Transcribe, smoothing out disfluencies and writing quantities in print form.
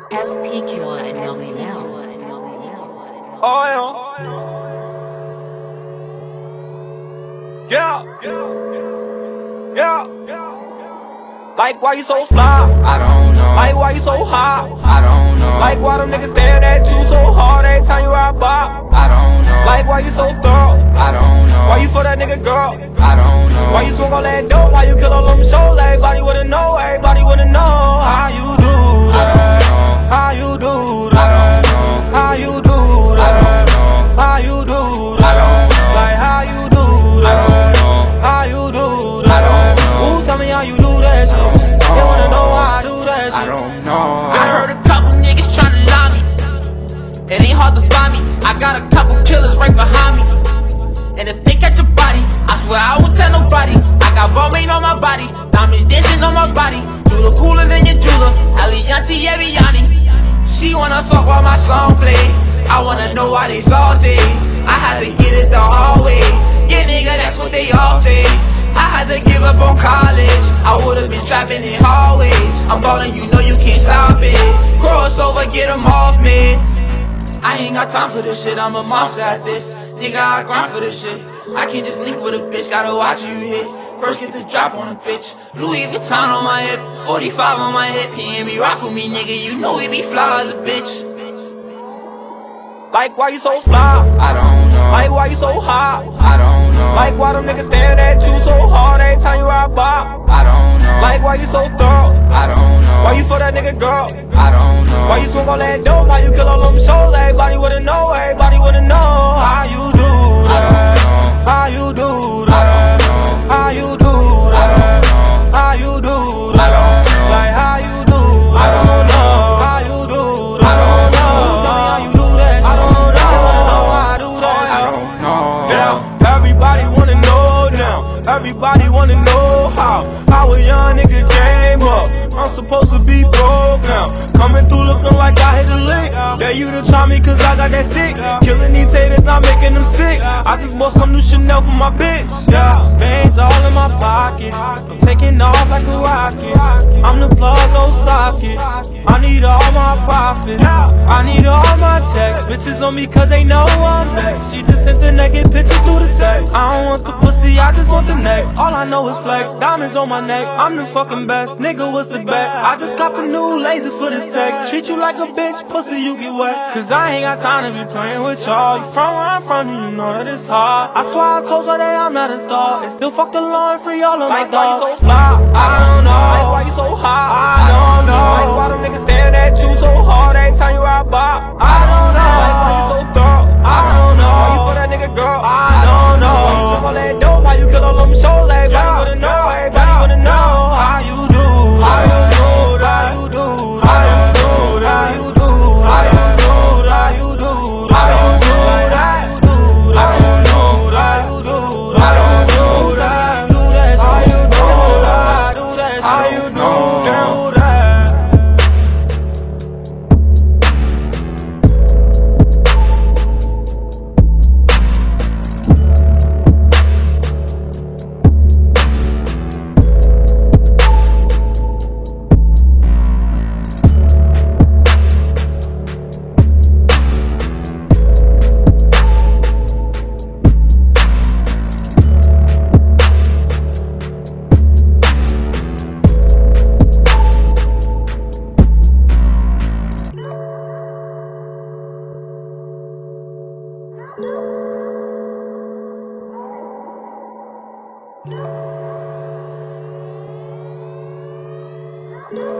SPQ and Mommy now. Oh yeah, yeah. Like why you so fly? I don't know. Like why you so high? I don't know. Like why them niggas staring at you so hard every time you ride by? I don't know. Like why you so thorough? I don't know. Why you for that nigga girl? I don't know. Why you smoke all that dope? Why you kill all them shows? Everybody wanna know. Everybody wanna know how you do that. How you do that? How you do that? How you do that? Like how you do that? How you do that? Ooh, tell me how you do that shit. They wanna know how I do that shit. I don't know. I heard a couple niggas tryna lie me. It ain't hard to find me. I got a couple killers right behind me. And if they catch a body, I swear I won't tell nobody. I got Balmain on my body, diamonds dancing on my body. Jula cooler than your Jula, Alianti Ariani. She wanna fuck while my song play. I wanna know why they salty. I had to get it the hard way. Yeah, nigga, that's what they all say. I had to give up on college. I would've been trapping in hallways. I'm ballin', you know you can't stop it. Crossover, get them off me. I ain't got time for this shit, I'm a monster at this. Nigga, I grind for this shit. I can't just link with a bitch, gotta watch you hit. First get the drop on a bitch. Louis Vuitton on my hip, 45 on my hip. PNB rock with me, nigga, you know we be fly as a bitch. Like why you so fly? I don't know. Like why you so high? I don't know. Like why them niggas staring at you so hard every time you ride by? I don't know. Like why you so thorough? I don't know. Why you for that nigga girl? I don't know. Why you smoke all that dope? Why you kill all them shows? Everybody wanna know. Everybody wanna know how you do that. How you do that? How you do that? How you do that? Like how you do that? I don't know. How you do that? I don't know. Tell me how you do that. I don't know. They wanna know how I do that. I don't know. Yeah, everybody wanna know now. Everybody wanna know how a young nigga came up. I'm supposed to be broke now. Coming through looking like I hit a lick. Yeah, you to try me cause I got that stick. Killing these haters, I'm making them sick. I just bought some new Chanel for my bitch. Yeah, veins all in my pockets. I'm taking off like a rocket. I'm the plug, no socket. I need all my profits. I need all my checks. Bitches on me cause they know I'm next. She just sent the naked picture through the text. I don't want the pussy, I just want the neck. All I know is flex, diamonds on my neck. I'm the fucking best, nigga, what's the bet? I just copped a new laser for this tech. Treat you like a bitch, pussy, you get wet. Cause I ain't got time to be playing with y'all. You from where I'm from, you know that it's hard. I swear I told her that I'm not a star. And still fuck the law and free all of my dogs. Like why you so fly? I don't know. Like why you so high? I don't know. Like why them niggas staring at you so hard every time you ride by? I don't know. Like why you so thorough? I don't know. Why you for that nigga girl? I don't know. Why you smoke all that dope? Why you kill all them shows? Everybody wanna know. Everybody wanna know how you do. How you do. How you do. How you do. How you do. How you do. How you do. How you do. How you do. How you do. How you do. How you do. How you do that? How you do. How you do that? How you do that? No.